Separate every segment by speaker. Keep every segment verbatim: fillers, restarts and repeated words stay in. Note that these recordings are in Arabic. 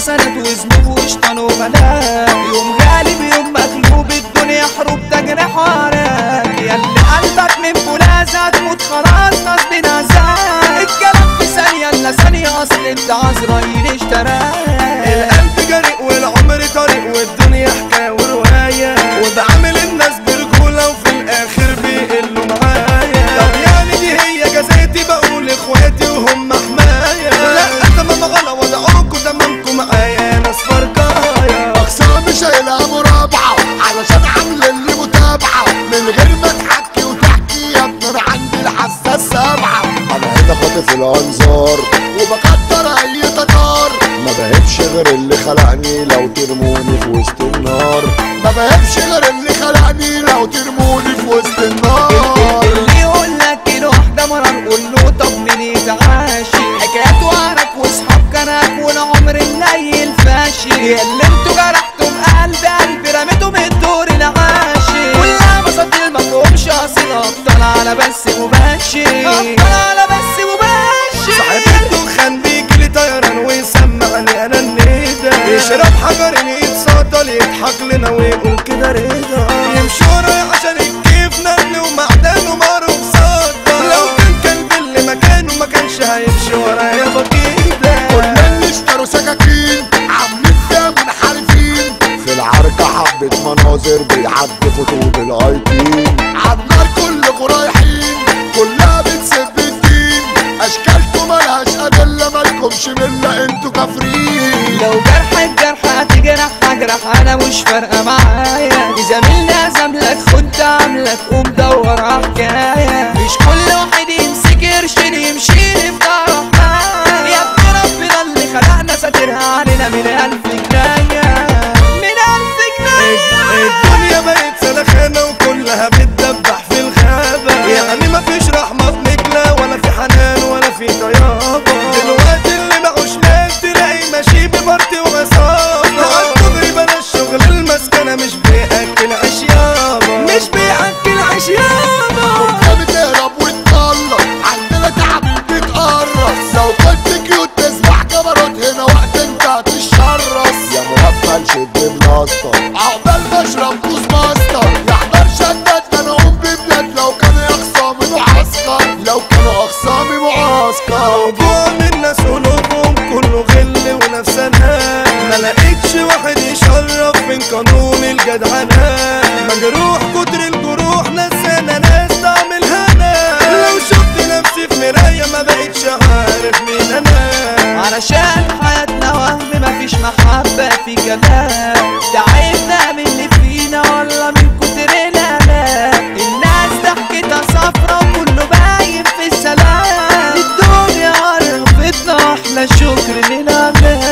Speaker 1: حسنات وذنوب وشطان وبلاء، يوم غالب يوم مغلوب الدنيا حروب تجرح وراك، ياللي قلبك من فولاذ هتموت خلاص غصب نزاك، الكلام في ثانية الا ثانية اصل انت عزرائيل اشتراك.
Speaker 2: القلب جريء والعمر طريق والدنيا حكاية ورواية، وبعمل الناس برجولة وفي الاخر بيقلوا معايا. طب يعني دي هي جزاتي بقول اخواتي وهم حماية، لا تمام غلا وضعوكوا تمامكوا معايا ناس فرقايا.
Speaker 3: اقسامي شايلها مرابعة علشان عامل اللي متابعة، من غير ما تحكي وتحكي يا ابني انا عندي الحساس سبعة. انا هنا خاطف الانظار وبقدر اي تتار، ما بهبش غير اللي خلقني لو ترموني في وسط النار، ما بهبش غير اللي خلقني لو ترموني في وسط النار.
Speaker 1: اللي يقولك كيلو واحدة مرار قول له طب مين يتعاشي، حكايات وعرك واصحاب كنك والعمر منيل فاشي، اللي انتوا جرحتوا بقلب قلبي رميتوا من الدور العاشي، كلها مساطيل مفهومش اصيل، ابطال على بس مباشي، ابطال على بس مباشي.
Speaker 2: صاحب الدخان بيجيلي طيران ويسمعني انا الندى، يشرب حجر يتسطل يضحك لنا ويقول كده رضا، يمشي ورايا عشان الكيف نقل ومعدن ومعروف صدى، لو كان كلب اللي مكانه ما كانش هيمشي ورايا بكده.
Speaker 3: كل اللي اشتروا سكاكين عاملين فيها منحرفين، في العركة حبة مناظر بيعدفوا طول الايتين، عالنار كلكوا رايحين كلها بتسب الدين، اشكالكوا ملهاش ادلة مالكمش ملة انتوا كافرين.
Speaker 1: لو جرح الجرح هتجرح هجرح انا مش فارقه معايا، زميلنا زملك خد عاملك قوم دور على حكايه، مش كل واحد يمسك قرشين يمشي في ظهره معايا، يا ابن ربنا اللي خلقنا ساترها علينا من الف جنايه من الف جنايه.
Speaker 2: الدنيا بقت سلخانة وكلها بتدبح في الغابة، يعني مفيش رحمة في نجلة ولا في حنان ولا في طيابة، دلوقتي اللي معوش مال تلاقي ماشي ببارتي وعصابة، عالدغري بلا الشغل المسكنة مش بيأكل عيش يابا، مش بيأكل عيش يابا.
Speaker 3: انت بتهرب وتطلق عندنا تعب بيتقرص، لو كنت كيوت تسبح جبروت هنا وقت انت هتشرس، يا مغفل شد بلاستر عقبال ما اشرب بوز ماستر، يحضر شدد ده انا اقوم ببلاد لو كانوا اخصامي معسكر، لو كانوا اخصامي معسكر.
Speaker 2: موضوع من الناس قلوبهم كله غل ونفسنا، ما لقيتش واحد يشرف من قانون الجدعنة، مجروح كتر الجروح نسانا ناس تعمل هنا، لو شفت نفسي في مراية ما بقيتش عارف مين انا،
Speaker 1: علشان حياتنا وهم مفيش محبة في كلام، تعبنا من اللي فينا والله من كتر الآلام، الناس ضحكتها صفرا وكله باين في السلام، الدنيا عرفتنا واحلى شكر لله،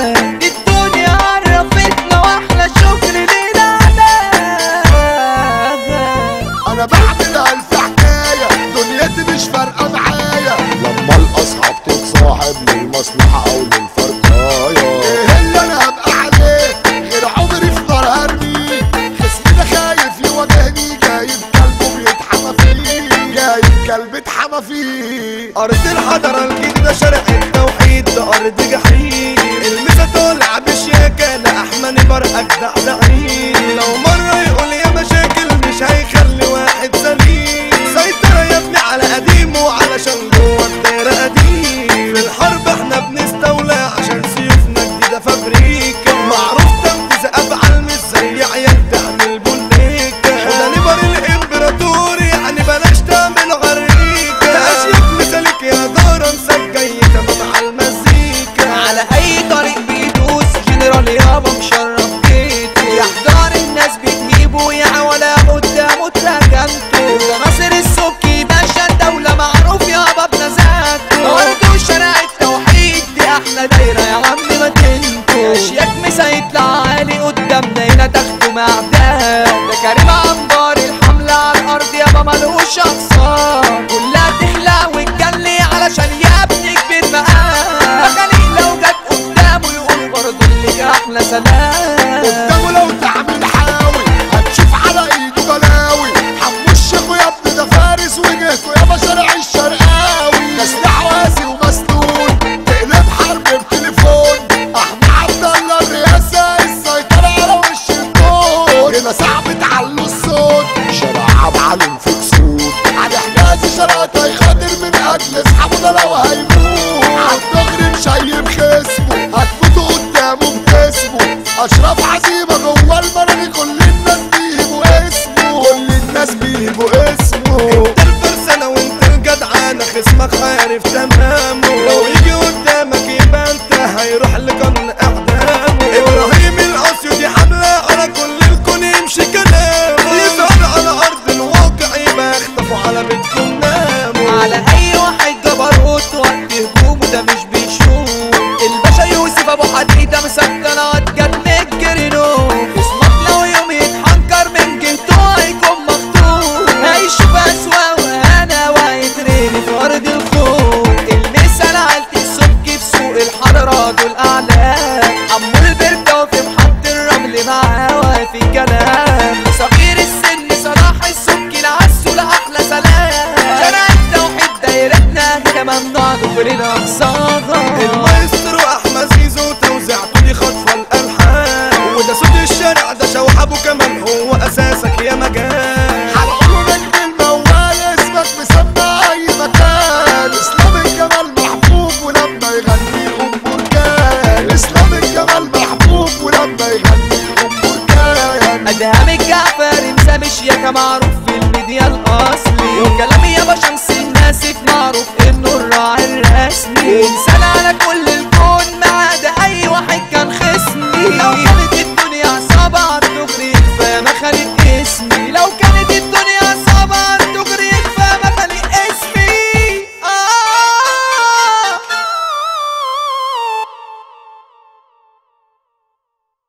Speaker 1: الدنيا عرفتنا واحلى شكر لله.
Speaker 3: انا بعمل الف حكاية دنيتي مش فارقة معايا، لما الاصحاب تتصاحب للمصلحة او للفرقاية، ايه اللي انا هبقى عليه غير عمري في نار هرميه، خصمي ده خايف يواجهني جايب كلبه بيتحمى فيه، جايب كلب اتحمى فيه.
Speaker 2: أرض الحضارة الجديدة شرق التوحيد ده أرض جحيم، المسا طالع بشياكة لأحمد برقك ده زعيم، لو مرة يقول يا مشاكل مش هيخلي واحد سليم، سيطرة يا ابني على قديمه علشان جوه الدايرة قديم، في الحرب احنا بنستولى عشان سيوفنا جديدة فابريكا، معروف تنفيذ أفعال مش زي عيال تعمل بوليكا، وده نبر الإمبراطور يعني بلاش تعمل عريكة، ده أشيك مثالك يا دارة مسجية تمام على المزيكا،
Speaker 1: على اي طريق بيدوس جنرال يابا مشرف بيته، يحضر الناس بتجيبه يا ولا قدامه تراجمته، ده ناصر السبكي باشا الدولة معروف يابا بنزاهته، برضه شارع التوحيد دي احلى دايرة يا عم ما تنتو، اشياك مسا يطلع عالي قدامنا هنا تاخده معداه، ده كريم عنبر الحملة على الارض يابا ملوش اقصار، كلها تخلع وتجلي علشان يا ابني كبير مقام، مخاليق لو جت قدامه يقول برضه اللي احلى سلام،
Speaker 3: قدامه لو تعمل حاوي هتشوف على ايده بلاوي، حمو الشيخ يا ابني ده فارس وجهته يا بشارع الشرقاوي، ده سلاح واسي ومسنون تقلب حرب بتليفون، احمد عبد الله اشرف عزيمة جوه المرغي كل الناس بيجيبوا اسمه كل الناس بيجيبوا اسمه.
Speaker 2: انت الفرسانة وانت الجدعانة خصمك عارف تمامه لو يجي قدامك يبقى انت هيروح لقانون اعدامه. ابراهيم الاسيوطي حملة على كل الكون يمشي كلامه يظهر على ارض الواقع يبقى اختفوا على بيتكم ناموا.
Speaker 1: على اي واحد جبروت وقت هجومه ده مش بيشوف الباشا يوسف ابو حديده مسكنات جت مجرينو اسمك لو يوم يتحنكر من جنته هيكون مخطوف هيشوف اسوا وانا وهيترمي في ارض الخوف. المثل عالة السك في سوق الحضرة دول اعلام عمو البركة وفي محط الرمل معاه وفي كلام صغير السن صلاح السك العسو لاحلى سلام شارع التوحيد دايرتنا هنا ممنوع دخول الاقصاها.
Speaker 2: المايسترو احمد زيزو توزيعته دي خطفه الالحان وده صوت الشارع ده شوحبه كمان هو اساسك يا مجال.
Speaker 3: هنقوله نجم الموال اسمك مسمى اي مكان اسلام الجمال محبوب ولما يغني ام بركان اسلام الجمال محبوب ولما يغني ام بركان.
Speaker 1: ادهام الجعفري مسامش يا كمعروف